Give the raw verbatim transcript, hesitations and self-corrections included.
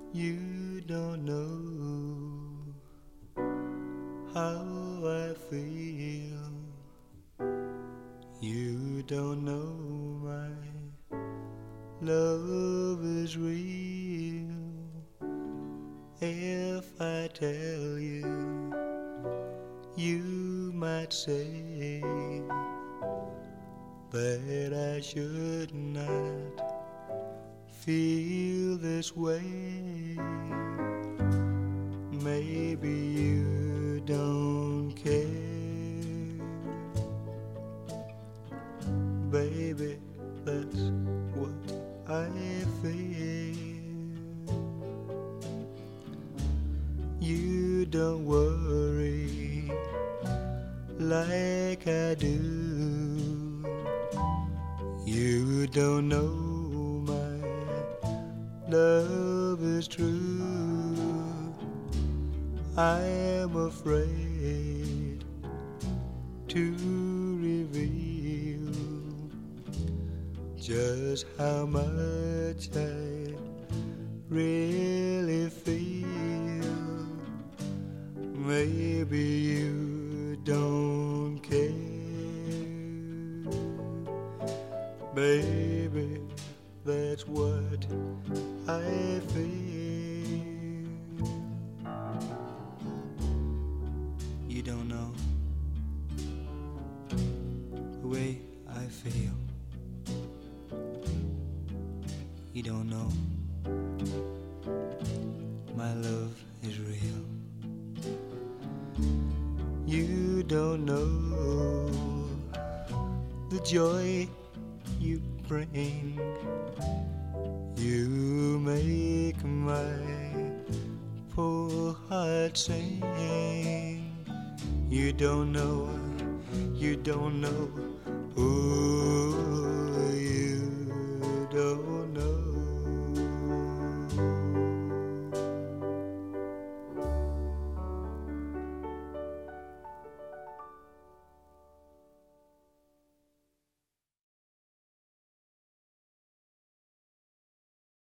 You don't know how I feel. You don't know my love is real. If I tell you, you might say that I should not feel this way. Maybe you don't care, baby, that's what I feel. You don't worry like I do. You don't know my love is true. I am afraid to reveal just how much I really feel. Maybe you don't care, baby, that's what I feel. You don't know the way I feel. You don't know my love is real. You don't know the joy you bring. You make my poor heart sing. You don't know, you don't know, ooh.